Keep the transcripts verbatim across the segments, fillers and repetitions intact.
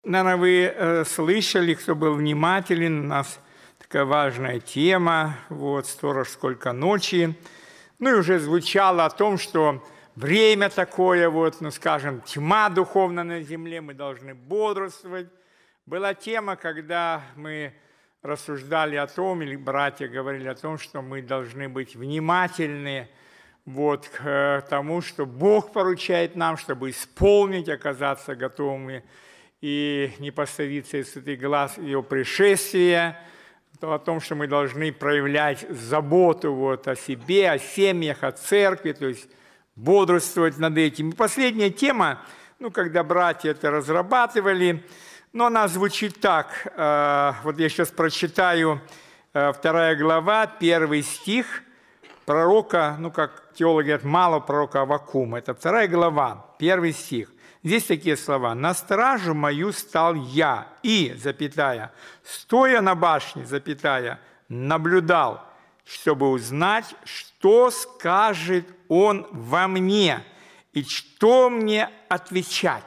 Наверное, вы э, слышали, кто был внимателен, у нас такая важная тема, вот, «Сторож, сколько ночи». Ну и уже звучало о том, что время такое, вот, ну, скажем, тьма духовная на земле, мы должны бодрствовать. Была тема, когда мы рассуждали о том, или братья говорили о том, что мы должны быть внимательны вот, к тому, что Бог поручает нам, чтобы исполнить, оказаться готовыми и не поставиться из святых глаз Его пришествия, то о том, что мы должны проявлять заботу вот, о себе, о семьях, о церкви, то есть бодрствовать над этим. И последняя тема, ну, когда братья это разрабатывали, но она звучит так. Вот я сейчас прочитаю вторая глава, первый стих пророка, ну, как теологи говорят, малого пророка Аввакума. Это вторая глава, первый стих. Здесь такие слова. «На стражу мою стал я, и, запятая, стоя на башне, запятая, наблюдал, чтобы узнать, что скажет он во мне, и что мне отвечать».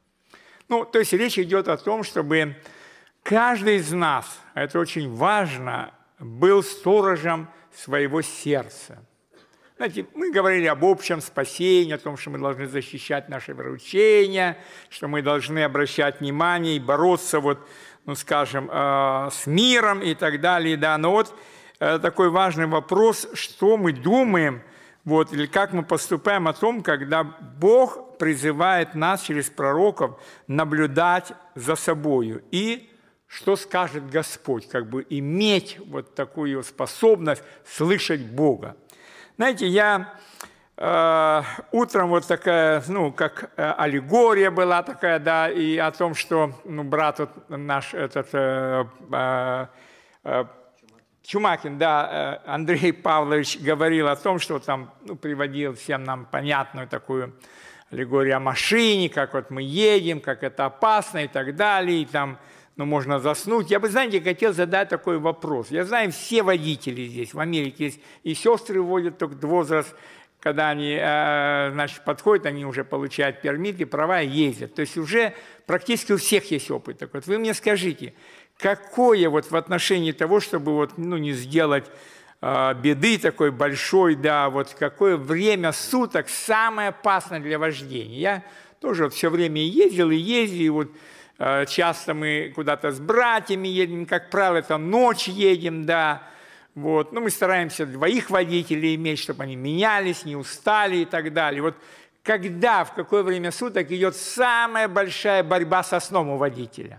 Ну, то есть речь идет о том, чтобы каждый из нас, это очень важно, был сторожем своего сердца. Знаете, мы говорили об общем спасении, о том, что мы должны защищать наши вероучения, что мы должны обращать внимание и бороться, вот, ну, скажем, э, с миром и так далее. Да. Но вот э, такой важный вопрос, что мы думаем, вот, или как мы поступаем о том, когда Бог призывает нас через пророков наблюдать за собою. И что скажет Господь, как бы иметь вот такую способность слышать Бога. Знаете, я э, утром вот такая, ну, как э, аллегория была такая, да, и о том, что, ну, брат вот наш, этот, э, э, э, Чумакин, да, э, Андрей Павлович говорил о том, что там, ну, приводил всем нам понятную такую аллегорию о машине, как вот мы едем, как это опасно и так далее, и там, ну, можно заснуть. Я бы, знаете, хотел задать такой вопрос. Я знаю, все водители здесь, в Америке есть, и сестры водят только возраст, когда они, э, значит, подходят, они уже получают пермиты, права и ездят. То есть уже практически у всех есть опыт такой. Вот вы мне скажите, какое вот в отношении того, чтобы вот, ну, не сделать э, беды такой большой, да, вот какое время суток самое опасное для вождения? Я тоже вот все время ездил и ездил, и вот часто мы куда-то с братьями едем, как правило, это ночь едем, да, вот, но мы стараемся двоих водителей иметь, чтобы они менялись, не устали и так далее. Вот когда, в какое время суток идет самая большая борьба со сном у водителя?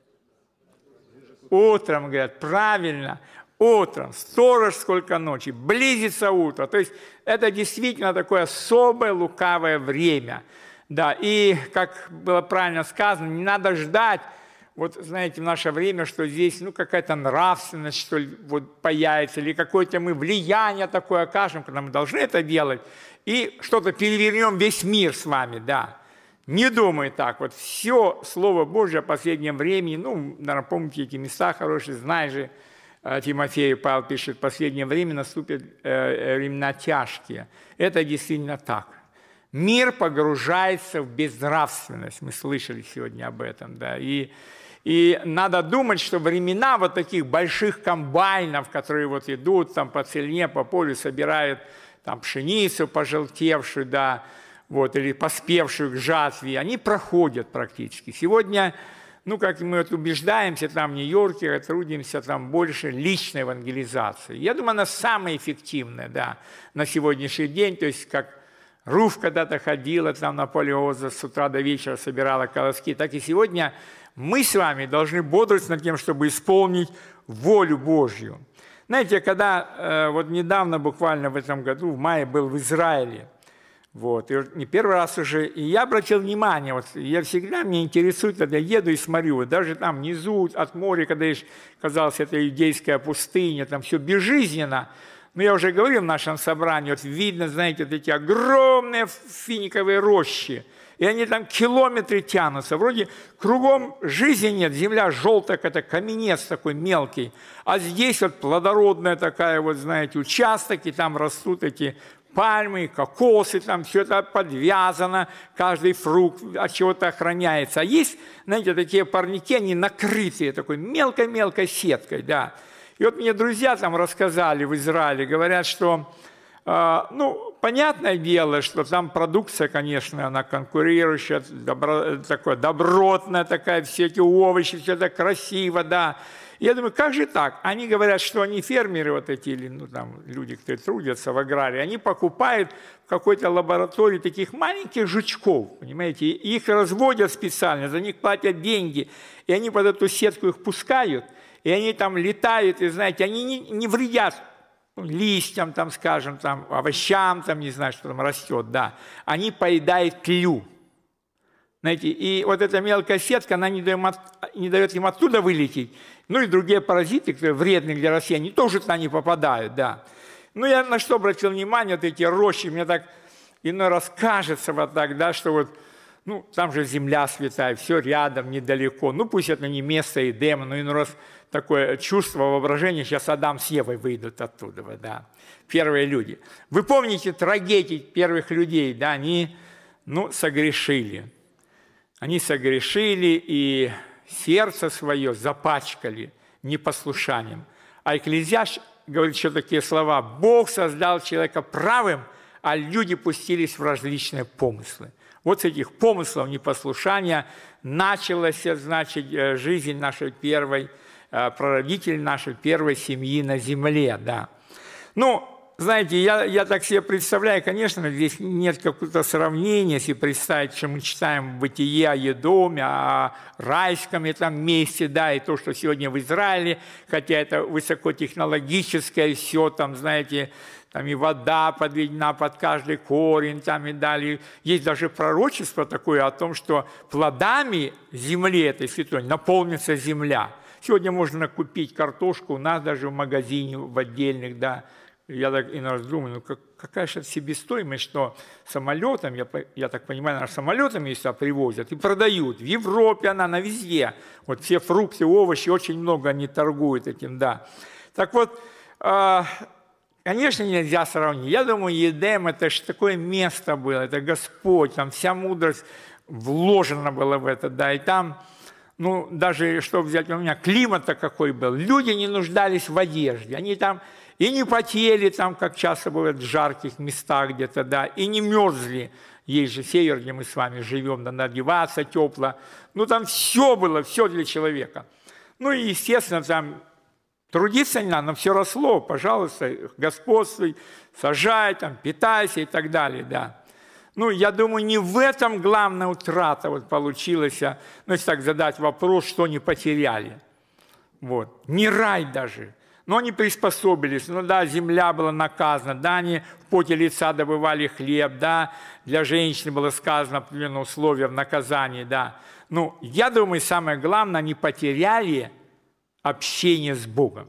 Утром, говорят, правильно, утром, сторож сколько ночи, близится утро, то есть это действительно такое особое лукавое время. Да, и, как было правильно сказано, не надо ждать, вот, знаете, в наше время, что здесь, ну, какая-то нравственность, что ли, вот, появится, или какое-то мы влияние такое окажем, когда мы должны это делать, и что-то перевернем весь мир с вами, да. Не думай так, вот все Слово Божье в последнем времени, ну, наверное, помните эти места хорошие, знаешь же, Тимофею Павел пишет, в последнее время наступят э, времена тяжкие. Это действительно так. Мир погружается в безнравственность. Мы слышали сегодня об этом. Да? И, и надо думать, что времена вот таких больших комбайнов, которые вот идут там по целине, по полю, собирают там пшеницу пожелтевшую, да, вот, или поспевшую к жатве, они проходят практически. Сегодня, ну, как мы вот убеждаемся там в Нью-Йорке, трудимся там больше личной евангелизации. Я думаю, она самая эффективная, да, на сегодняшний день, то есть как Руф когда-то ходила там на поле Оза, с утра до вечера собирала колоски. Так и сегодня мы с вами должны бодрствовать над тем, чтобы исполнить волю Божью. Знаете, когда э, вот недавно, буквально в этом году, в мае был в Израиле, вот, и не первый раз уже, и я обратил внимание, вот, я всегда, меня интересует, когда я еду и смотрю, вот, даже там внизу от моря, когда, казалось, это иудейская пустыня, там все безжизненно. Ну, я уже говорил в нашем собрании, вот видно, знаете, вот эти огромные финиковые рощи, и они там километры тянутся, вроде кругом жизни нет, земля желтая, это каменец такой мелкий, а здесь вот плодородная такая вот, знаете, участок, и там растут эти пальмы, кокосы, там все это подвязано, каждый фрукт от чего-то охраняется. А есть, знаете, такие парники, они накрытые такой мелкой-мелкой сеткой, да. И вот мне друзья там рассказали в Израиле, говорят, что, э, ну, понятное дело, что там продукция, конечно, она конкурирующая, добро, такое, добротная такая, все эти овощи, все это красиво, да. Я думаю, как же так? Они говорят, что они фермеры, вот эти, или, ну, там, люди, кто трудятся в аграрии, они покупают в какой-то лаборатории таких маленьких жучков, понимаете, их разводят специально, за них платят деньги, и они под эту сетку их пускают, и они там летают, и, знаете, они не, не вредят листьям, там, скажем, там, овощам, там, не знаю, что там растет, да, они поедают тлю. Знаете, и вот эта мелкая сетка, она не дает, не дает им оттуда вылететь. Ну и другие паразиты, которые вредные для растений, они тоже туда не попадают, да. Ну я на что обратил внимание, вот эти рощи, мне так иной раз кажется вот так, да, что вот, ну, там же земля святая, все рядом, недалеко. Ну, пусть это не место Эдема, но иной раз такое чувство, воображение, сейчас Адам с Евой выйдут оттуда, да, первые люди. Вы помните трагедии первых людей, да, они, ну, согрешили. Они согрешили и сердце свое запачкали непослушанием. А Экклезиаст говорит еще такие слова: «Бог создал человека правым, а люди пустились в различные помыслы». Вот с этих помыслов непослушания началась, значит, жизнь нашей первой, прародитель нашей первой семьи на земле, да. Ну, знаете, я, я так себе представляю, конечно, здесь нет какого-то сравнения, если представить, что мы читаем «Бытие» о Едоме, о райском этом месте, да, и то, что сегодня в Израиле, хотя это высокотехнологическое все, там, знаете, там и вода подведена под каждый корень, там и далее. Есть даже пророчество такое о том, что плодами земли этой святой наполнится земля. Сегодня можно купить картошку у нас даже в магазине, в отдельных, да. Я так иногда думаю, ну как, какая же себестоимость, что самолетом, я, я так понимаю, наверное, самолетами сюда привозят и продают. В Европе она, на везде. Вот все фрукты, овощи, очень много они торгуют этим, да. Так вот, э, конечно, нельзя сравнить. Я думаю, Едем – это же такое место было, это Господь, там вся мудрость вложена была в это, да, и там, ну, даже, что взять у меня, климат-то какой был. Люди не нуждались в одежде, они там и не потели, там, как часто бывает, в жарких местах где-то, да, и не мерзли. Есть же север, где мы с вами живем, надо одеваться тепло. Ну, там все было, все для человека. Ну, и, естественно, там трудиться не надо, но все росло, пожалуйста, господствуй, сажай, там, питайся и так далее, да. Ну, я думаю, не в этом главная утрата вот получилась, ну, если так задать вопрос, что они потеряли. Вот. Не рай даже. Но они приспособились, ну да, земля была наказана, да, они в поте лица добывали хлеб, да, для женщин было сказано определенные условия в наказании, да. Ну, я думаю, самое главное, они потеряли общение с Богом.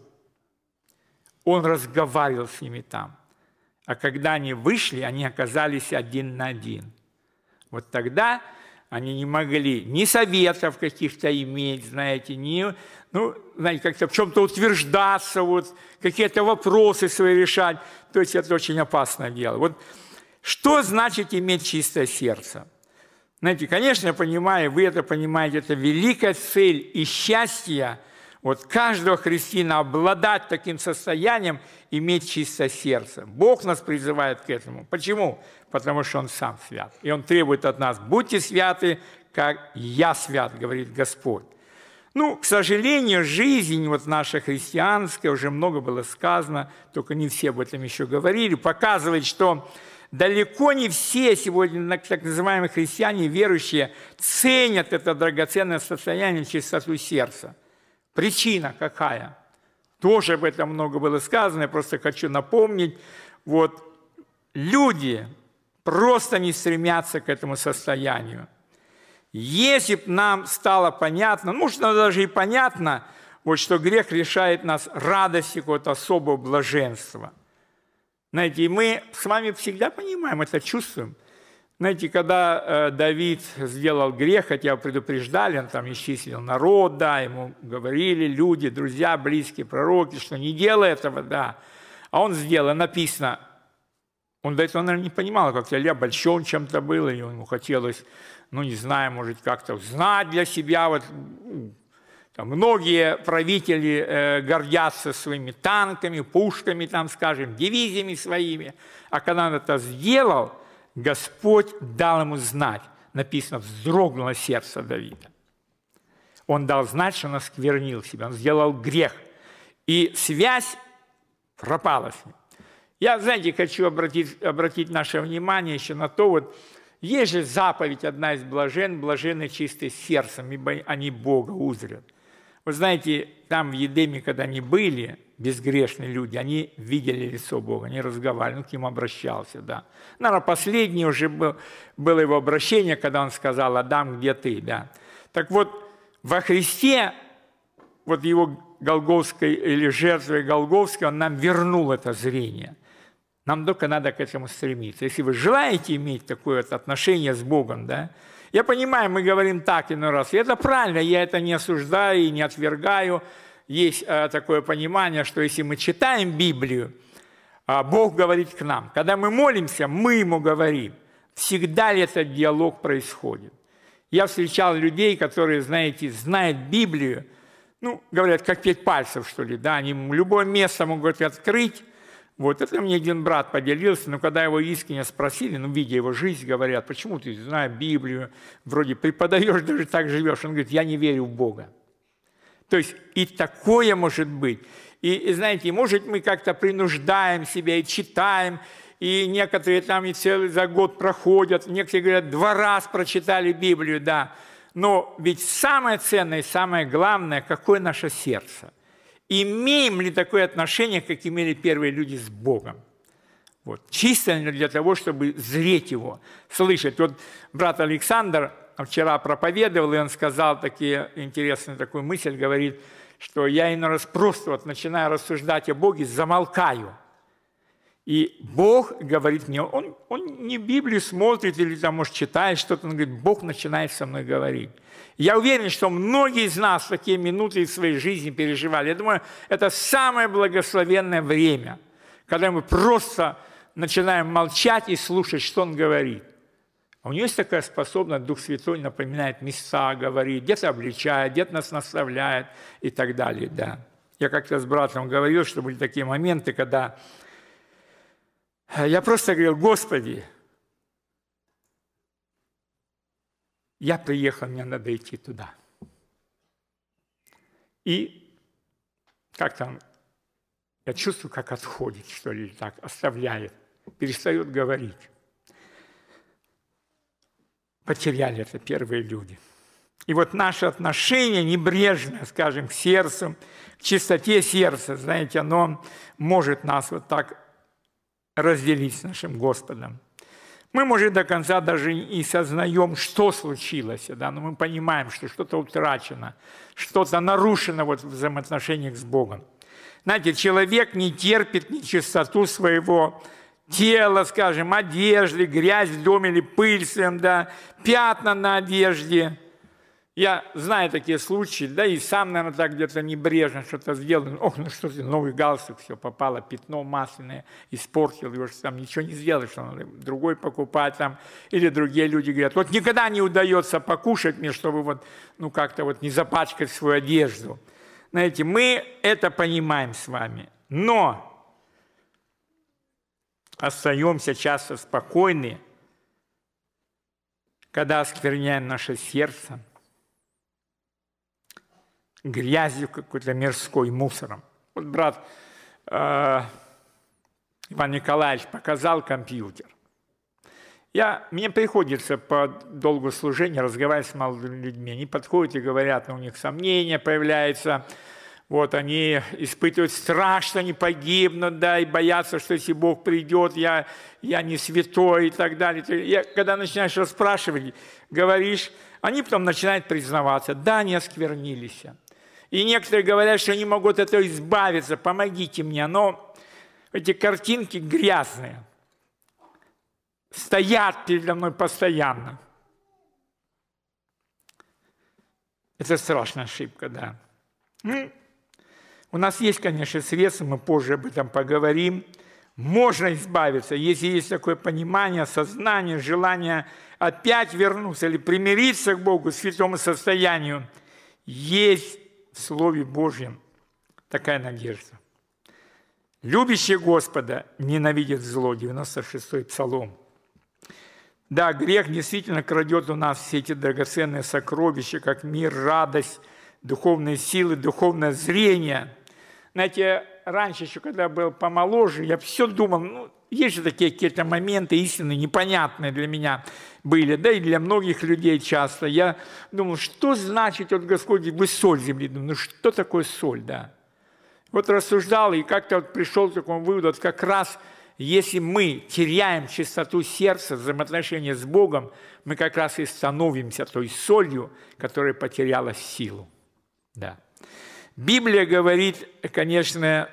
Он разговаривал с ними там. А когда они вышли, они оказались один на один. Вот тогда они не могли ни советов каких-то иметь, знаете, ни, ну, знаете, как-то в чем-то утверждаться, вот, какие-то вопросы свои решать. То есть это очень опасное дело. Вот что значит иметь чистое сердце? Знаете, конечно, я понимаю, вы это понимаете, это великая цель и счастье вот каждого христианина обладать таким состоянием, иметь чистое сердце. Бог нас призывает к этому. Почему? Потому что Он сам свят. И Он требует от нас: будьте святы, как я свят, говорит Господь. Ну, к сожалению, жизнь вот наша христианская, уже много было сказано, только не все об этом еще говорили, показывает, что далеко не все сегодня так называемые христиане, верующие, ценят это драгоценное состояние, чистоту сердца. Причина какая? Тоже об этом много было сказано, я просто хочу напомнить. Вот, люди просто не стремятся к этому состоянию. Если бы нам стало понятно, может, даже и понятно, вот, что грех лишает нас радости, какого-то особого блаженства. Знаете, и мы с вами всегда понимаем, это чувствуем. Знаете, когда э, Давид сделал грех, хотя предупреждали, он там исчислил народ, да, ему говорили люди, друзья, близкие, пророки, что не делай этого, да. А он сделал, написано, Он до этого, наверное, не понимал, как Илья обольщен чем-то был, и ему хотелось, ну, не знаю, может, как-то знать для себя. Вот, там, многие правители э, гордятся своими танками, пушками, там, скажем, дивизиями своими. А когда он это сделал, Господь дал ему знать. Написано, вздрогнуло сердце Давида. Он дал знать, что он осквернил себя, он сделал грех. И связь пропала с ним. Я, знаете, хочу обратить, обратить наше внимание еще на то, вот, есть же заповедь, одна из блажен, блаженны чистые сердцем, ибо они Бога узрят. Вы знаете, там в Едеме, когда они были, безгрешные люди, они видели лицо Бога, они разговаривали, он к ним обращался, да. Наверное, последнее уже был, было его обращение, когда он сказал: «Адам, где ты?», да. Так вот, во Христе, вот его Голгофской или жертвой Голгофской, он нам вернул это зрение. Нам только надо к этому стремиться. Если вы желаете иметь такое вот отношение с Богом, да, я понимаю, мы говорим так иной раз, и это правильно, я это не осуждаю и не отвергаю. Есть э, такое понимание, что если мы читаем Библию, э, Бог говорит к нам. Когда мы молимся, мы Ему говорим. Всегда ли этот диалог происходит? Я встречал людей, которые, знаете, знают Библию, ну, говорят, как пять пальцев, что ли, да, они любое место могут открыть. Вот, это мне один брат поделился, но когда его искренне спросили, ну, видя его жизнь, говорят: почему ты, зная Библию, вроде преподаешь, даже так живешь? Он говорит: я не верю в Бога. То есть и такое может быть. И, и знаете, может, мы как-то принуждаем себя и читаем, и некоторые там и целый за год проходят, некоторые говорят, два раза прочитали Библию, да. Но ведь самое ценное и самое главное, какое наше сердце. Имеем ли такое отношение, как имели первые люди с Богом? Вот. Чисто для того, чтобы зреть Его, слышать. Вот брат Александр вчера проповедовал, и он сказал такие интересную такую мысль, говорит, что я иной раз просто вот начинаю рассуждать о Боге, замолкаю. И Бог говорит мне, он, он не Библию смотрит или там, может, читает что-то, он говорит, Бог начинает со мной говорить. Я уверен, что многие из нас такие минуты в своей жизни переживали. Я думаю, это самое благословенное время, когда мы просто начинаем молчать и слушать, что Он говорит. А у него есть такая способность, Дух Святой напоминает места, говорит, где-то обличает, где-то нас наставляет и так далее. Да. Я как-то с братом говорил, что были такие моменты, когда я просто говорил, Господи, я приехал, мне надо идти туда. И как там, я чувствую, как отходит, что ли, так, оставляет, перестает говорить. Потеряли это первые люди. И вот наше отношение небрежное, скажем, к сердцу, к чистоте сердца, знаете, оно может нас вот так разделить с нашим Господом. Мы, может, до конца даже и сознаем, что случилось, да, но мы понимаем, что что-то утрачено, что-то нарушено вот в взаимоотношениях с Богом. Знаете, человек не терпит нечистоту своего тела, скажем, одежды, грязь в доме или пыль, да, пятна на одежде. Я знаю такие случаи, да, и сам, наверное, так где-то небрежно что-то сделал. Ох, ну что ты, новый галстук, все, попало, пятно масляное, испортил его, что там ничего не сделаешь, что надо другой покупать там. Или другие люди говорят, вот никогда не удается покушать мне, чтобы вот, ну, как-то вот не запачкать свою одежду. Знаете, мы это понимаем с вами, но остаемся часто спокойны, когда оскверняем наше сердце грязью какой-то мирской, мусором. Вот брат э, Иван Николаевич показал компьютер. Я, мне приходится по долгу служения разговаривать с молодыми людьми. Они подходят и говорят, у них сомнения появляются, вот, они испытывают страх, что они погибнут, да, и боятся, что если Бог придет, я, я не святой и так далее. Я, когда начинаешь расспрашивать, говоришь, они потом начинают признаваться, да, они осквернились. И некоторые говорят, что они могут от этого избавиться, помогите мне. Но эти картинки грязные, стоят передо мной постоянно. Это страшная ошибка, да. Ну, у нас есть, конечно, средства, мы позже об этом поговорим. можно избавиться, если есть такое понимание, сознание, желание опять вернуться или примириться к Богу, к святому состоянию. Есть в Слове Божьем такая надежда. Любящий Господа ненавидит зло, девяносто шестой Псалом. Да, грех действительно крадет у нас все эти драгоценные сокровища, как мир, радость, духовные силы, духовное зрение. Знаете, раньше еще, когда я был помоложе, я все думал, ну, есть же такие какие-то моменты истинные, непонятные для меня были, да и для многих людей часто. Я думал, что значит, вот Господь, вы соль земли, думаю, ну что такое соль, да? Вот рассуждал и как-то вот пришел к такому выводу, вот как раз если мы теряем чистоту сердца, взаимоотношения с Богом, мы как раз и становимся той солью, которая потеряла силу. Да. Библия говорит, конечно,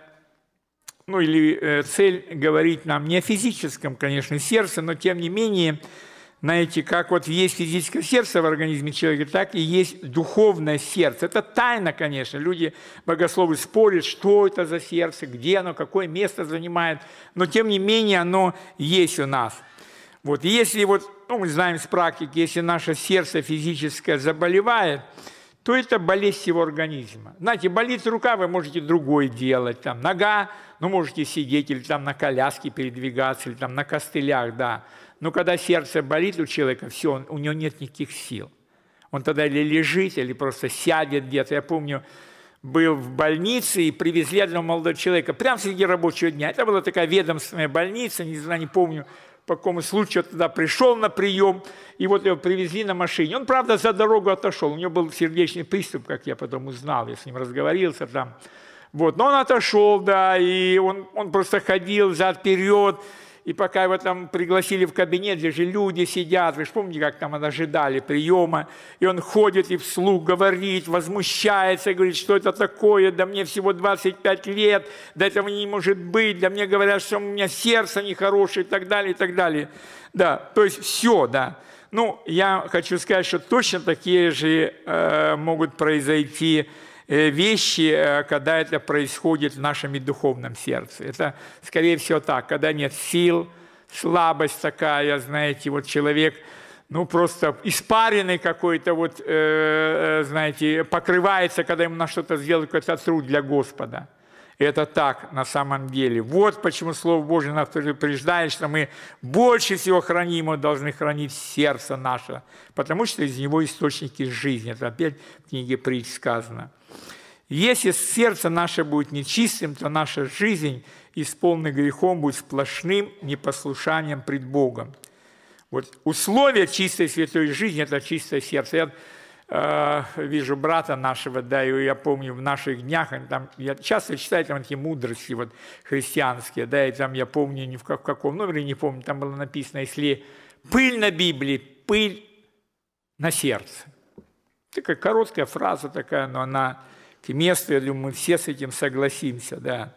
ну или э, цель говорить нам не о физическом, конечно, сердце, но тем не менее, знаете, как вот есть физическое сердце в организме человека, так и есть духовное сердце. Это тайна, конечно. Люди, богословы, спорят, что это за сердце, где оно, какое место занимает, но тем не менее оно есть у нас. Вот если вот, ну, мы знаем с практики, если наше сердце физическое заболевает, то это болезнь всего организма. Знаете, болит рука, вы можете другое делать, там, нога, ну, можете сидеть или там на коляске передвигаться, или там на костылях, да. Но когда сердце болит у человека, все, он, у него нет никаких сил. Он тогда или лежит, или просто сядет где-то. Я помню, был в больнице и привезли одного молодого человека прямо среди рабочего дня. Это была такая ведомственная больница, не знаю, не помню, по какому случаю туда пришел на прием, и вот его привезли на машине. Он, правда, за дорогу отошел. У него был сердечный приступ, как я потом узнал, я с ним разговорился там. Вот. Но он отошел, да, и он, он просто ходил взад-вперед. И пока его там пригласили в кабинет, где же люди сидят, вы же помните, как там ожидали приема, и он ходит и вслух говорит, возмущается, говорит, что это такое, да мне всего двадцать пять лет, да этого не может быть, да мне говорят, что у меня сердце нехорошее и так далее, и так далее. Да, то есть все, да. Ну, я хочу сказать, что точно такие же э, могут произойти вещи, когда это происходит в нашем духовном сердце. Это, скорее всего, так, когда нет сил, слабость такая, знаете, вот человек, ну, просто испаренный какой-то, вот, э, знаете, покрывается, когда ему на что-то сделать, какой-то труд для Господа. И это так на самом деле. Вот почему Слово Божие нас предупреждает, что мы больше всего хранимо должны хранить сердце наше, потому что из него источники жизни. Это опять в книге Притч сказано. Если сердце наше будет нечистым, то наша жизнь, исполненная грехом, будет сплошным непослушанием пред Богом. Вот условие чистой святой жизни – это чистое сердце. Я э, вижу брата нашего, да, и я помню в наших днях, там, я часто читаю там такие мудрости вот, христианские, да, и там я помню, ни в, как, в каком номере, не помню, там было написано, если пыль на Библии, пыль на сердце. Такая короткая фраза такая, но она к месту, я думаю, мы все с этим согласимся, да.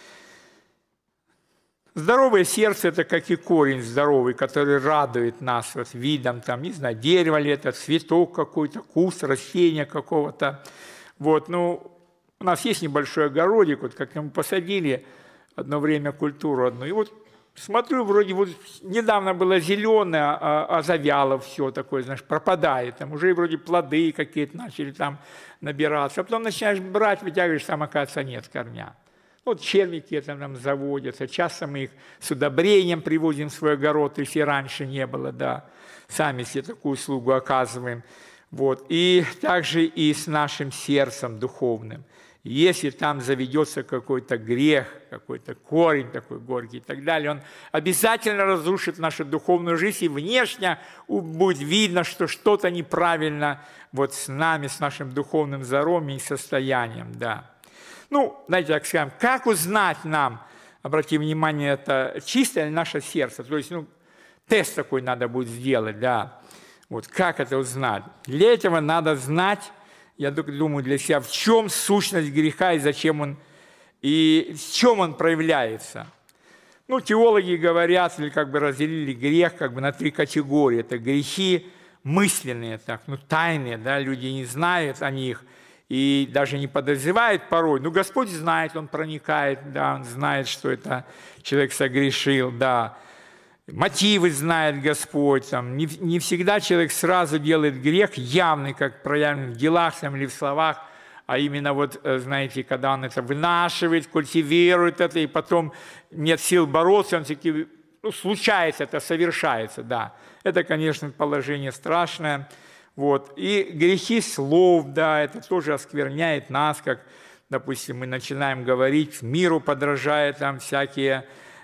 Здоровое сердце – это как и корень здоровый, который радует нас вот видом, там, не знаю, дерево ли это, цветок какой-то, куст, растение какого-то. Вот, ну, у нас есть небольшой огородик, вот как мы посадили одно время культуру одну, и вот смотрю, вроде вот недавно было зеленое, а, а завяло все такое, знаешь, пропадает. Там уже вроде плоды какие-то начали там набираться. А потом начинаешь брать, вытягиваешь, там, оказывается, нет корня. Вот червяки там, там заводятся. Часто мы их с удобрением привозим в свой огород, если раньше не было, да. Сами себе такую услугу оказываем. Вот. И также и с нашим сердцем духовным. Если там заведется какой-то грех, какой-то корень такой горький и так далее, он обязательно разрушит нашу духовную жизнь, и внешне будет видно, что что-то неправильно вот с нами, с нашим духовным здоровьем и состоянием, да. Ну, знаете, так скажем, как узнать нам, обратите внимание, это чистое ли наше сердце, то есть, ну, тест такой надо будет сделать, да, вот как это узнать? Для этого надо знать, я думаю для себя, в чем сущность греха и зачем он, и в чем он проявляется. Ну, теологи говорят, или как бы разделили грех как бы на три категории. Это грехи мысленные, так, ну, тайные, да, люди не знают о них, и даже не подозревает порой. Но Господь знает, Он проникает, да, Он знает, что это человек согрешил, да. Мотивы знает Господь. Там, не, не всегда человек сразу делает грех явный, как проявлен в делах там, или в словах, а именно, вот, знаете, когда он это вынашивает, культивирует это, и потом нет сил бороться, он таки, ну, случается, это совершается, да. Это, конечно, положение страшное. Вот. И грехи слов, да, это тоже оскверняет нас, как, допустим, мы начинаем говорить, миру подражая там всякие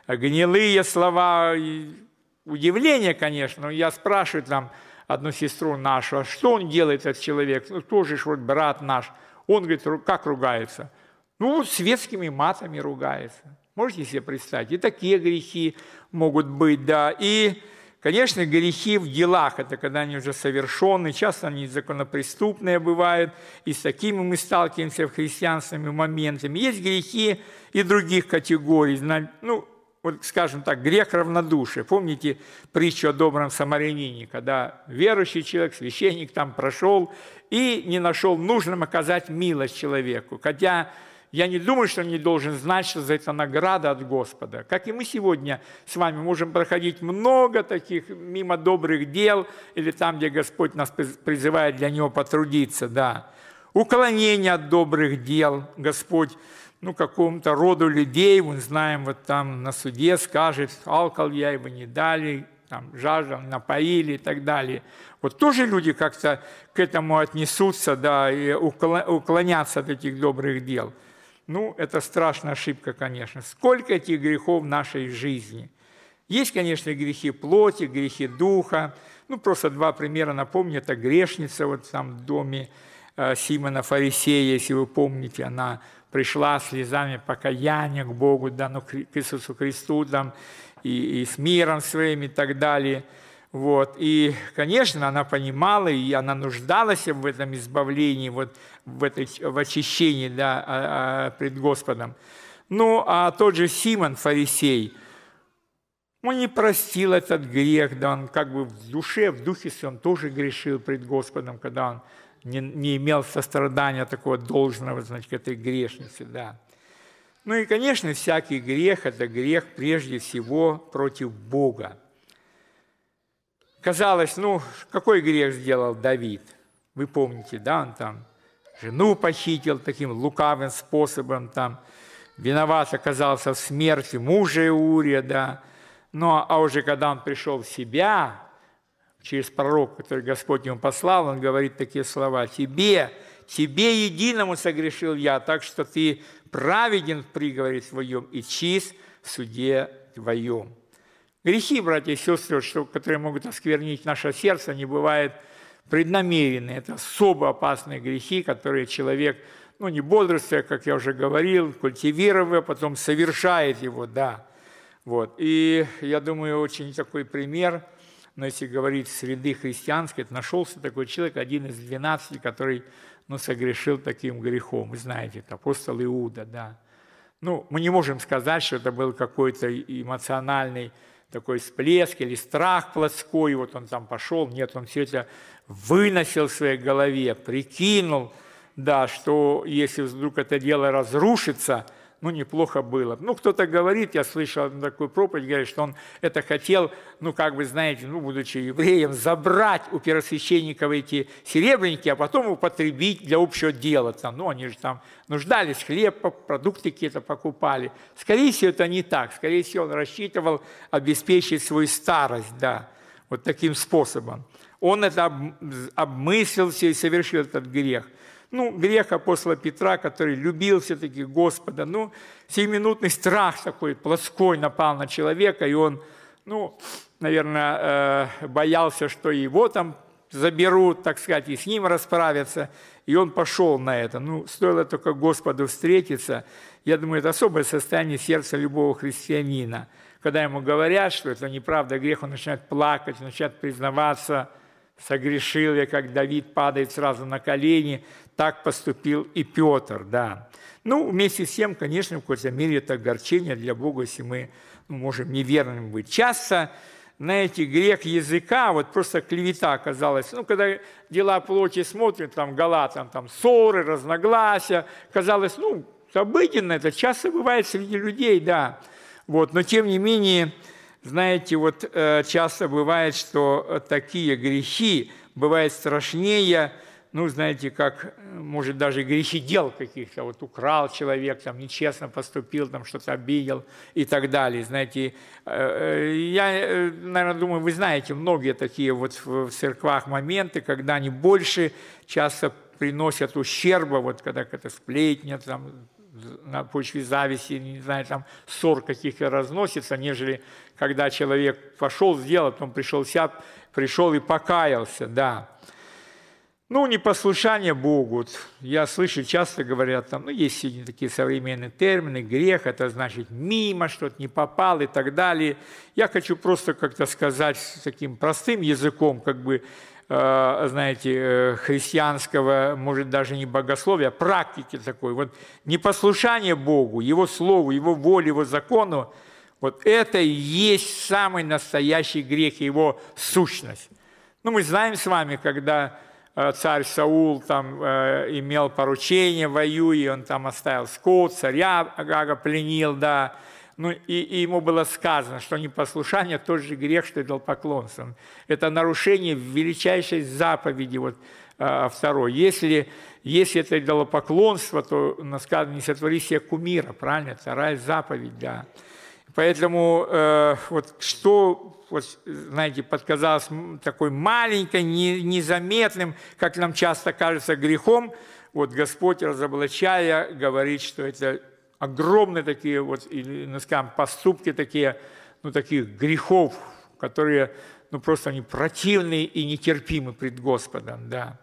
гнилые слова. И удивление, конечно, но я спрашиваю там одну сестру нашу, а что он делает, этот человек? Ну, тоже ж вот брат наш. Он говорит, как ругается? Ну, вот светскими матами ругается. Можете себе представить? И такие грехи могут быть, да. И, конечно, грехи в делах, это когда они уже совершенны, часто они законопреступные бывают, и с такими мы сталкиваемся в христианскими моментами. Есть грехи и других категорий, ну, вот, скажем так, грех равнодушия. Помните притчу о добром самарянине, когда верующий человек, священник там прошел и не нашел нужным оказать милость человеку. Хотя я не думаю, что он не должен знать, что за это награда от Господа. Как и мы сегодня с вами можем проходить много таких мимо добрых дел, или там, где Господь нас призывает для Него потрудиться, да. Уклонение от добрых дел Господь, ну, какому-то роду людей, мы знаем, вот там на суде скажет, алкал я, его не дали, там, жаждал, напоили и так далее. Вот тоже люди как-то к этому отнесутся, да, и уклонятся от этих добрых дел. Ну, это страшная ошибка, конечно. Сколько этих грехов в нашей жизни. Есть, конечно, грехи плоти, грехи духа. Ну, просто два примера напомню. Это грешница вот там в доме Симона Фарисея, если вы помните, она пришла слезами покаяния к Богу, да, ну, к Иисусу Христу, там, и, и с миром своим, и так далее. Вот. И, конечно, она понимала, и она нуждалась в этом избавлении, вот, в, этой, в очищении, да, пред Господом. Ну, а тот же Симон Фарисей, он не простил этот грех, да, он как бы в душе, в духе своем тоже грешил пред Господом, когда он Не, не имел сострадания такого должного, значит, к этой грешнице, да. Ну и, конечно, всякий грех – это грех прежде всего против Бога. Казалось, ну, какой грех сделал Давид? Вы помните, да, он там жену похитил таким лукавым способом, там, виноват оказался в смерти мужа Урия, да. Ну, а уже когда он пришел в себя, через пророка, который Господь ему послал, он говорит такие слова: «Тебе, тебе единому согрешил я, так что ты праведен в приговоре твоем и чист в суде твоем». Грехи, братья и сестры, что, которые могут осквернить наше сердце, не бывают преднамеренные. Это особо опасные грехи, которые человек, ну, не бодрствуя, как я уже говорил, культивируя, потом совершает его, да. Вот. И я думаю, очень такой пример. Но если говорить среды христианской, это нашелся такой человек, один из двенадцати, который, ну, согрешил таким грехом. Вы знаете, это апостол Иуда, да. Ну, мы не можем сказать, что это был какой-то эмоциональный такой всплеск или страх плотской, вот он там пошел. Нет, он все это выносил в своей голове, прикинул, да, что если вдруг это дело разрушится, ну, неплохо было. Ну, кто-то говорит, я слышал такую проповедь, говорит, что он это хотел, ну, как бы, знаете, ну, будучи евреем, забрать у первосвященников эти серебряники, а потом употребить для общего дела. Там, ну, они же там нуждались, хлеб, продукты какие-то покупали. Скорее всего, это не так. Скорее всего, он рассчитывал обеспечить свою старость, да, вот таким способом. Он это обмыслился и совершил этот грех. Ну, грех апостола Петра, который любил все-таки Господа, ну, сиюминутный страх такой плоской напал на человека, и он, ну, наверное, боялся, что его там заберут, так сказать, и с ним расправятся, и он пошел на это. Ну, стоило только Господу встретиться. Я думаю, это особое состояние сердца любого христианина. Когда ему говорят, что это неправда, грех, он начинает плакать, начинает признаваться: согрешил я, как Давид падает сразу на колени. Так поступил и Петр, да. Ну, вместе с тем, конечно, в какой-то мере это огорчение для Бога, если мы, ну, можем неверными быть. Часто знаете, грех языка, вот просто клевета оказалась. Ну, когда дела плоти смотрят, там, Галатам, там, ссоры, разногласия, казалось, ну, обыденно, это часто бывает среди людей, да. Вот, но, тем не менее, знаете, вот часто бывает, что такие грехи бывают страшнее, ну, знаете, как, может, даже грехи дел каких-то, вот украл человек, там, нечестно поступил, там, что-то обидел и так далее, знаете. Я, наверное, думаю, вы знаете многие такие вот в церквах моменты, когда они больше часто приносят ущерба, вот когда какая-то сплетня, там, на почве зависти, не знаю, там, ссор каких-то разносится, нежели когда человек пошел, сделал, потом пришел, ся, пришел и покаялся, да. Ну, непослушание Богу. Вот я слышу, часто говорят, там, ну, есть сегодня такие современные термины, грех, это значит мимо, что-то не попал и так далее. Я хочу просто как-то сказать таким простым языком, как бы, э, знаете, христианского, может, даже не богословия, а практики такой. Вот непослушание Богу, Его Слову, Его воле, Его закону, вот это и есть самый настоящий грех, Его сущность. Ну, мы знаем с вами, когда царь Саул там э, имел поручение, воюя, он там оставил скот, царя Агага пленил, да. Ну, и, и ему было сказано, что непослушание тот же грех, что и идолопоклонство. Это нарушение величайшей заповеди, вот, э, второй. Если, если это идолопоклонство, то сказано, не сотвори себе кумира, правильно? Вторая заповедь, да. Поэтому э, вот что... вот, знаете, подказалось такой маленькой, незаметным, как нам часто кажется, грехом, вот Господь, разоблачая, говорит, что это огромные такие, вот, или, ну, скажем, поступки такие, ну, таких грехов, которые, ну, просто они противные и нетерпимы пред Господом, да.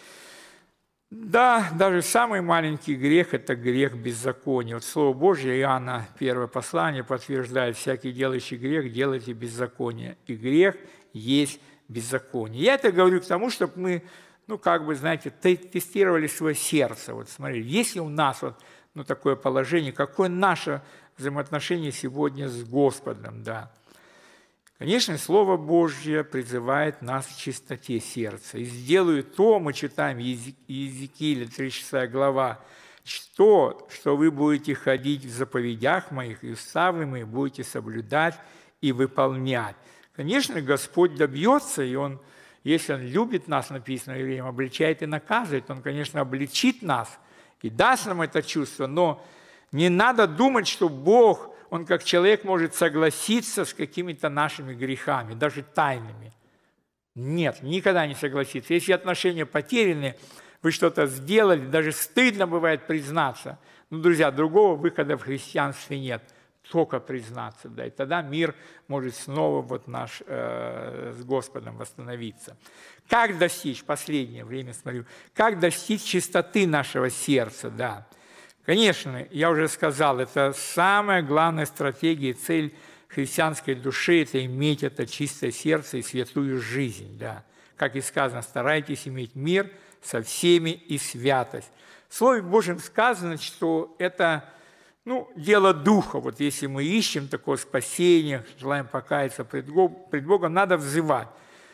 Да, даже самый маленький грех – это грех беззакония. Вот Слово Божье, Иоанна, первое послание, подтверждает, всякий делающий грех, делайте беззаконие. И грех есть беззаконие. Я это говорю к тому, чтобы мы, ну, как бы, знаете, тестировали свое сердце. Вот смотрите, есть ли у нас вот, ну, такое положение, какое наше взаимоотношение сегодня с Господом, да. Конечно, Слово Божье призывает нас к чистоте сердца. «И сделаю то», мы читаем Иезекииля, тридцать шестая глава, «то, что вы будете ходить в заповедях моих, и уставы мои будете соблюдать и выполнять». Конечно, Господь добьется, и Он, если Он любит нас, написано в Евреям, обличает и наказывает, Он, конечно, обличит нас и даст нам это чувство, но не надо думать, что Бог... Он как человек может согласиться с какими-то нашими грехами, даже тайными. Нет, никогда не согласится. Если отношения потеряны, вы что-то сделали, даже стыдно бывает признаться. Ну, друзья, другого выхода в христианстве нет, только признаться. Да, и тогда мир может снова вот наш э, с Господом восстановиться. Как достичь, последнее время смотрю, как достичь чистоты нашего сердца, да. Конечно, я уже сказал, это самая главная стратегия и цель христианской души – это иметь это чистое сердце и святую жизнь. Да. Как и сказано, старайтесь иметь мир со всеми и святость. В Слове Божьем сказано, что это, ну, дело духа. Вот если мы ищем такое спасение, желаем покаяться пред Богом, надо взывать.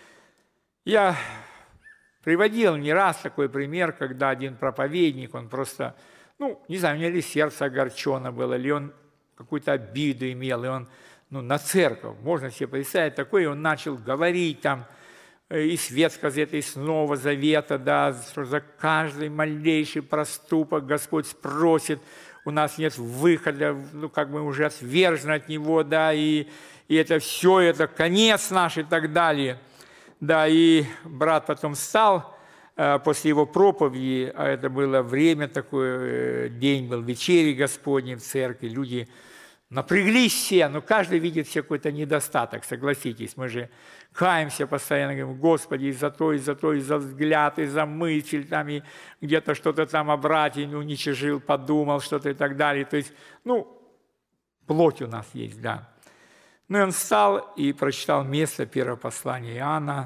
Я приводил не раз такой пример, когда один проповедник, он просто... Ну, не знаю, у него ли сердце огорчено было, или он какую-то обиду имел, и он, ну, на церковь, можно себе представить, такой, и он начал говорить там из Ветхого Завета, из Нового Завета, да, что за каждый малейший проступок Господь спросит, у нас нет выхода, ну, как бы уже отвержены от Него, да, и, и это все, это конец наш и так далее. Да, и брат потом встал, после его проповеди, а это было время такое, день был, вечери Господней в церкви, люди напряглись все, но каждый видит все какой-то недостаток, согласитесь, мы же каемся постоянно, говорим, Господи, из-за то, из-за то, из-за взгляд, из-за мысль, там, и где-то что-то там о брате уничижил, подумал, что-то и так далее, то есть, ну, плоть у нас есть, да. Ну, и он встал и прочитал место первого послания Иоанна,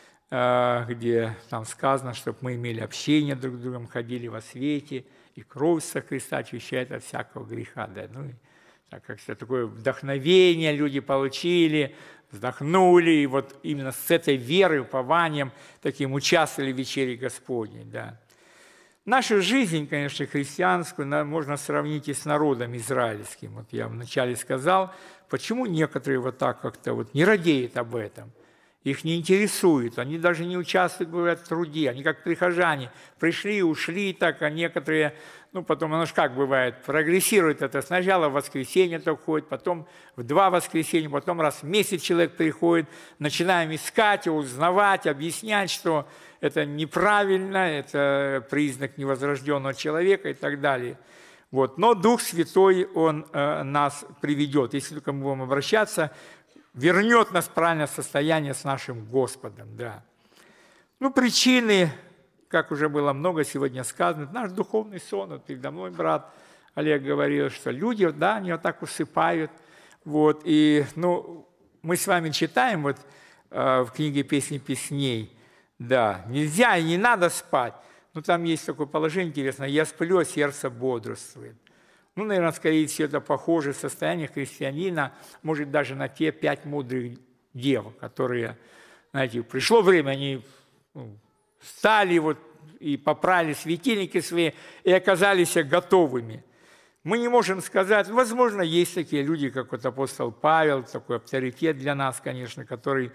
где там сказано, чтобы мы имели общение друг с другом, ходили во свете, и кровь со Христа очищает от всякого греха. Да? Ну, так как это такое вдохновение люди получили, вздохнули, и вот именно с этой верой, упованием таким участвовали в вечере Господней. Да. Нашу жизнь, конечно, христианскую можно сравнить и с народом израильским. Вот я вначале сказал, почему некоторые вот так как-то вот не радеют об этом. Их не интересует, они даже не участвуют бывает, в труде, они как прихожане пришли, ушли так, а некоторые, ну потом оно же как бывает, прогрессирует это, сначала в воскресенье только ходит, потом в два воскресенья, потом раз в месяц человек приходит, начинаем искать, узнавать, объяснять, что это неправильно, это признак невозрожденного человека и так далее. Вот. Но Дух Святой, Он э, нас приведет, если только мы будем обращаться, вернет нас в правильное состояние с нашим Господом. Да. Ну, причины, как уже было много сегодня сказано, наш духовный сон. Вот передо мной брат Олег говорил, что люди, да, они вот так усыпают. Вот, и, ну, мы с вами читаем вот, э, в книге «Песни песней», да, нельзя и не надо спать. Но там есть такое положение интересное, я сплю, а сердце бодрствует. Ну, наверное, скорее всего, это похожее состояние христианина, может, даже на те пять мудрых дев, которые, знаете, пришло время, они ну, встали вот, и поправили светильники свои, и оказались готовыми. Мы не можем сказать, возможно, есть такие люди, как вот апостол Павел, такой авторитет для нас, конечно, который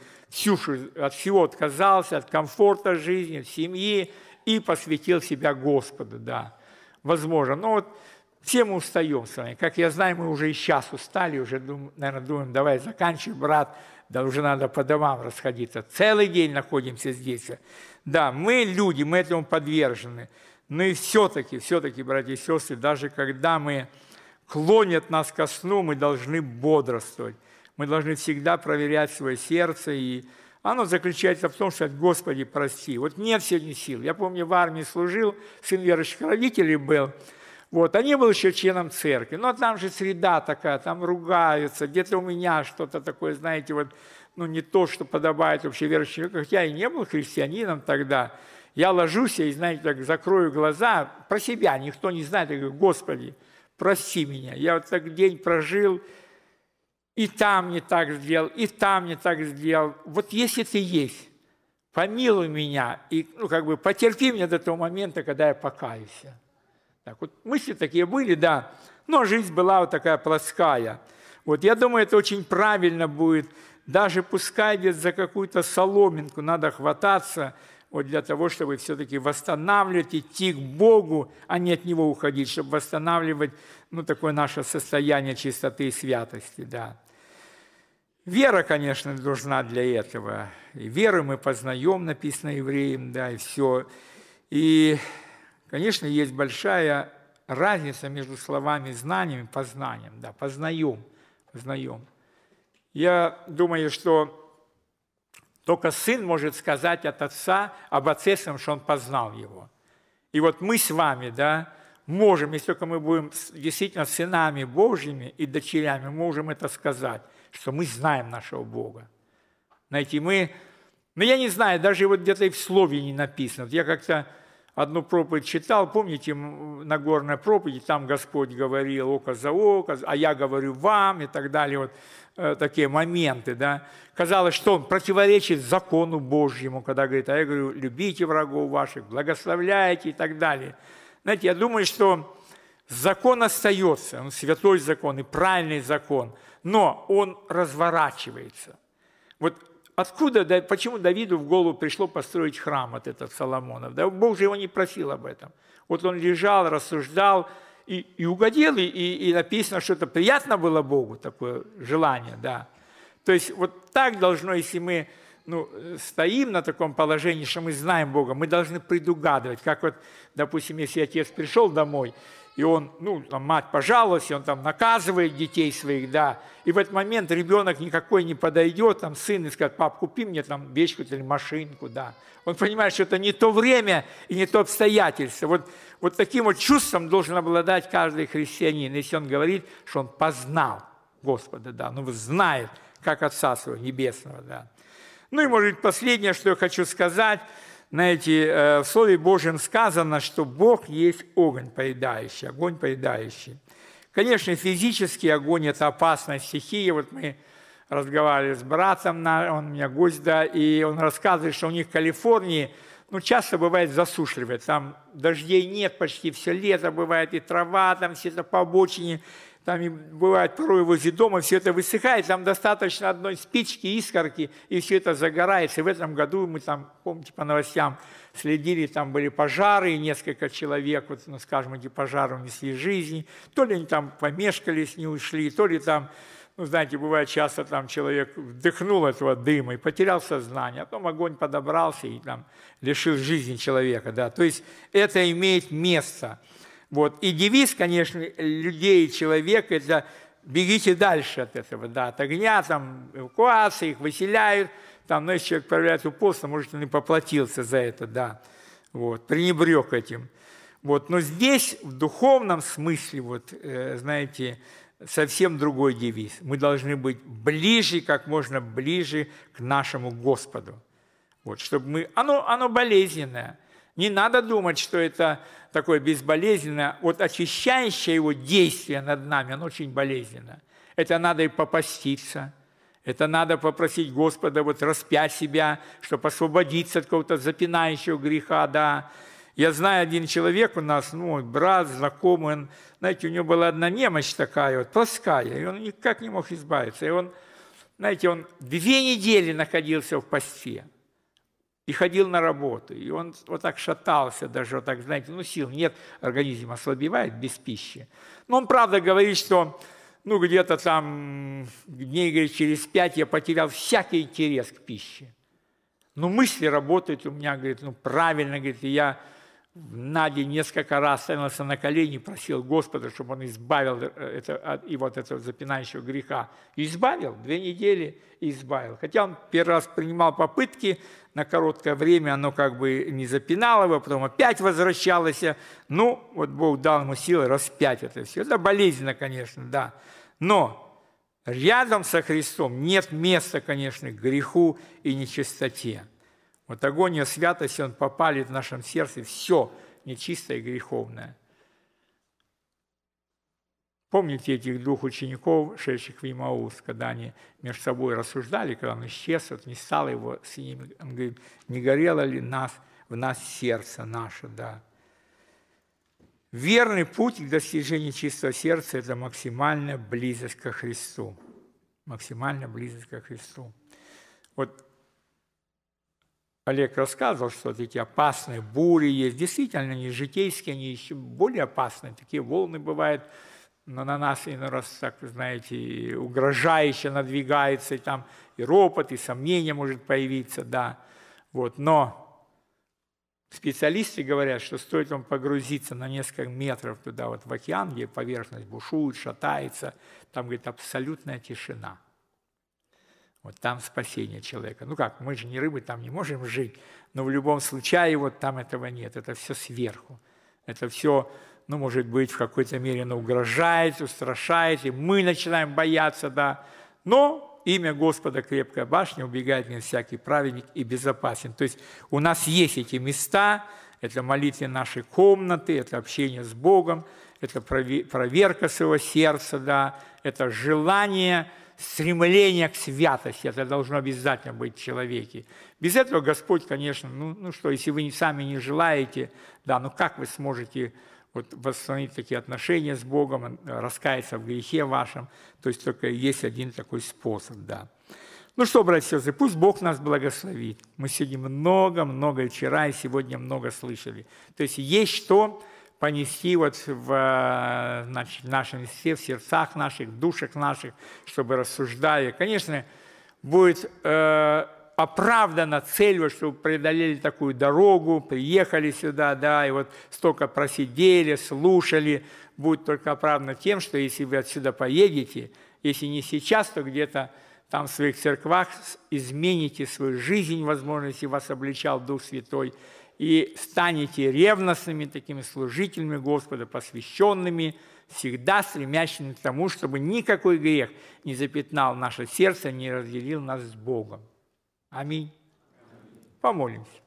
от всего отказался, от комфорта жизни, от семьи, и посвятил себя Господу, да, возможно. Но вот все мы устаем с вами. Как я знаю, мы уже и сейчас устали, уже, наверное, думаем, давай заканчивай, брат, да уже надо по домам расходиться. Целый день находимся здесь. Да, мы люди, мы этому подвержены. Но и все-таки, все-таки, братья и сестры, даже когда мы клонят нас ко сну, мы должны бодрствовать. Мы должны всегда проверять свое сердце, и оно заключается в том, что «Господи, прости». Вот нет сегодня сил. Я помню, в армии служил, сын верующих родителей был, вот, а не был еще членом церкви. Но там же среда такая, там ругаются, где-то у меня что-то такое, знаете, вот, ну, не то, что подобает вообще верующим. Хотя и не был христианином тогда. Я ложусь и, знаете, так закрою глаза, про себя никто не знает. Я говорю, Господи, прости меня. Я вот так день прожил, и там не так сделал, и там не так сделал. Вот если ты есть, помилуй меня, и, ну, как бы, потерпи меня до того момента, когда я покаюсь. Так вот, мысли такие были, да, но жизнь была вот такая плоская. Вот, я думаю, это очень правильно будет, даже пускай где-то за какую-то соломинку надо хвататься, вот для того, чтобы все-таки восстанавливать, идти к Богу, а не от Него уходить, чтобы восстанавливать, ну, такое наше состояние чистоты и святости, да. Вера, конечно, нужна для этого. И веру мы познаем, написано евреям, да, и все. И, конечно, есть большая разница между словами «знанием» и «познанием». Да, познаем, познаем. Я думаю, что только сын может сказать от отца об отце своем, что он познал его. И вот мы с вами, да, можем, если только мы будем действительно сынами Божьими и дочерями, можем это сказать, что мы знаем нашего Бога. Знаете, мы, ну я не знаю, даже вот где-то и в слове не написано. Вот я как-то одну проповедь читал, помните, Нагорная проповедь, там Господь говорил око за око, а я говорю вам и так далее, вот э, такие моменты, да. Казалось, что он противоречит закону Божьему, когда говорит, а я говорю, любите врагов ваших, благословляйте и так далее. Знаете, я думаю, что закон остается, он святой закон и правильный закон, но он разворачивается. Вот откуда, почему Давиду в голову пришло построить храм вот этот Соломонов? Да, Бог же его не просил об этом. Вот он лежал, рассуждал и, и угодил, и, и написано, что это приятно было Богу, такое желание, да. То есть вот так должно, если мы ну, стоим на таком положении, что мы знаем Бога, мы должны предугадывать, как вот, допустим, если отец пришел домой, и он, ну, там, мать пожаловалась, и он там наказывает детей своих, да, и в этот момент ребенок никакой не подойдет, там, сын, и скажет, пап, купи мне там вещь или машинку, да. Он понимает, что это не то время и не то обстоятельство. Вот, вот таким вот чувством должен обладать каждый христианин, если он говорит, что он познал Господа, да, ну, знает, как Отца Своего Небесного, да. Ну и, может быть, последнее, что я хочу сказать, знаете, в Слове Божьем сказано, что Бог есть огонь поедающий, огонь поедающий. Конечно, физический огонь – это опасная стихия. Вот мы разговаривали с братом, он у меня гость, да, и он рассказывает, что у них в Калифорнии, ну, часто бывает засушливает. Там дождей нет почти все лето, бывает и трава, там все это по обочине, там и бывает порой возле дома, все это высыхает, там достаточно одной спички, искорки, и все это загорается. И в этом году мы там, помните, по новостям следили, там были пожары, и несколько человек, вот, ну, скажем, эти пожары унесли жизни. То ли они там помешкались, не ушли, то ли там, ну, знаете, бывает часто там человек вдохнул этого дыма и потерял сознание, а потом огонь подобрался и там лишил жизни человека, да. То есть это имеет место. Вот. И девиз, конечно, людей и человека – это бегите дальше от этого, да, от огня, там, эвакуация, их выселяют, там, но если человек проявляет упорство, может, он и поплатился за это, да, вот, пренебрег этим. Вот. Но здесь, в духовном смысле, вот, э, знаете, совсем другой девиз. Мы должны быть ближе, как можно ближе к нашему Господу. Вот, чтобы мы… Оно, оно болезненное. Не надо думать, что это такое безболезненное. Вот очищающее его действие над нами, оно очень болезненно. Это надо и попаститься. Это надо попросить Господа вот распять себя, чтобы освободиться от какого-то запинающего греха, да. Я знаю, один человек у нас, ну, мой брат, знакомый, он, знаете, у него была одна немощь такая, вот, плоская, и он никак не мог избавиться. И он, знаете, он две недели находился в посте и ходил на работу. И он вот так шатался, даже вот так, знаете, ну, сил нет, организм ослабевает без пищи. Но он, правда, говорит, что, ну, где-то там дней, говорит, через пять я потерял всякий интерес к пище. Ну, мысли работают у меня, говорит, ну, правильно, говорит, и я на день несколько раз становился на колени, просил Господа, чтобы Он избавил это, от, и вот этого запинающего греха. И избавил, две недели и избавил. Хотя он первый раз принимал попытки, на короткое время оно как бы не запинало его, потом опять возвращалось. Ну, вот Бог дал ему силы распять это все. Это болезненно, конечно, да. Но рядом со Христом нет места, конечно, к греху и нечистоте. Вот огонь и святость, он попалит в нашем сердце все нечистое и греховное. Помните этих двух учеников, шедших в Имаус, когда они между собой рассуждали, когда он исчез, вот не стало его с ними, он говорит, не горело ли нас, в нас сердце наше, да. Верный путь к достижению чистого сердца – это максимальная близость ко Христу. Максимальная близость ко Христу. Вот Олег рассказывал, что вот эти опасные бури есть. Действительно, они житейские, они еще более опасные. Такие волны бывают, но на нас иной раз, так вы знаете, угрожающе надвигается, и там и ропот, и сомнение может появиться, да. Вот. Но специалисты говорят, что стоит вам погрузиться на несколько метров туда, вот в океан, где поверхность бушует, шатается, там, говорит, абсолютная тишина. Вот там спасение человека. Ну как, мы же не рыбы, там не можем жить, но в любом случае вот там этого нет, это все сверху. Это все, ну, может быть, в какой-то мере оно угрожает, устрашает, и мы начинаем бояться, да. Но имя Господа крепкая башня, убегает мне всякий праведник и безопасен. То есть у нас есть эти места, это молитвы нашей комнаты, это общение с Богом, это проверка своего сердца, да, это желание, стремление к святости, это должно обязательно быть в человеке. Без этого Господь, конечно, ну, ну что, если вы сами не желаете, да, ну как вы сможете вот, восстановить такие отношения с Богом, раскаяться в грехе вашем, то есть только есть один такой способ, да. Ну что, братья и сестры, пусть Бог нас благословит. Мы сегодня много-много, вчера и сегодня много слышали. То есть есть что понести вот в, значит, в нашем естестве, в сердцах наших, в душах наших, чтобы рассуждая. Конечно, будет э, оправдана целью, чтобы преодолели такую дорогу, приехали сюда, да, и вот столько просидели, слушали. Будет только оправдано тем, что если вы отсюда поедете, если не сейчас, то где-то там в своих церквах измените свою жизнь, возможно, если вас обличал Дух Святой, и станете ревностными такими служителями Господа, посвященными, всегда стремящими к тому, чтобы никакой грех не запятнал наше сердце, не разделил нас с Богом. Аминь. Помолимся.